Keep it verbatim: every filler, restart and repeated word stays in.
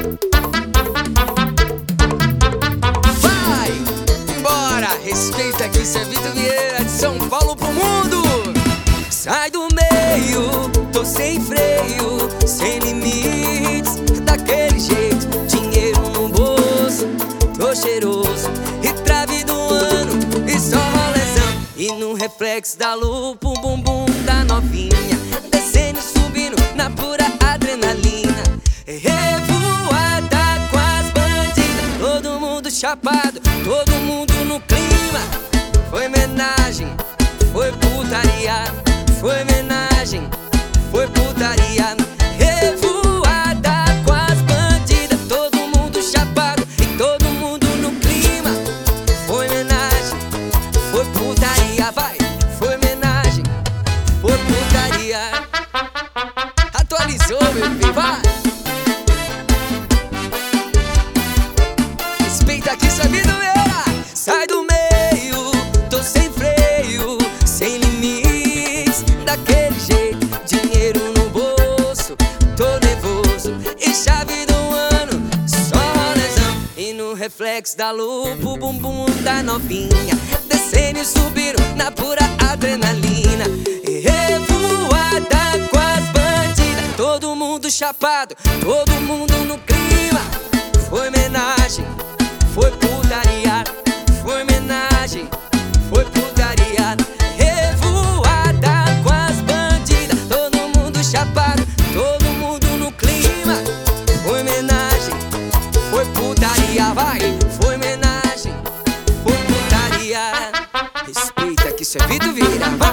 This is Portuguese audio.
Vai, embora, respeita que isso é Vitor Vieira de São Paulo pro mundo. Sai do meio, tô sem freio, sem limites, daquele jeito, dinheiro no bolso, tô cheiroso, e trave do ano, e só rolezão. E no reflexo da lupa, o bumbum da novinha, descendo e subindo na pura adrenalina. Revoada com as bandidas, todo mundo chapado, todo mundo no clima. Foi homenagem, foi putaria, foi homenagem, foi putaria. Revoada com as bandidas, todo mundo chapado e todo mundo no clima. Foi homenagem, foi putaria, vai. Foi homenagem, foi putaria. Atualizou, bebê, vai. Respeita que isso é Vitor Vieira. Sai do meio, tô sem freio, sem limites, daquele jeito, dinheiro no bolso, tô nervoso, e chave do ano, só rolezão. E no reflexo da lupa, o bumbum da novinha, descendo e subindo na pura adrenalina. E revoada com as bandidas, todo mundo chapado, todo mundo no clima. Foi homenagem, foi putaria, foi homenagem, foi putaria. Revoada com as bandidas, todo mundo chapado, todo mundo no clima. Foi homenagem, foi putaria, vai. Foi homenagem, foi putaria. Respeita que isso é Vitor Vieira, vai.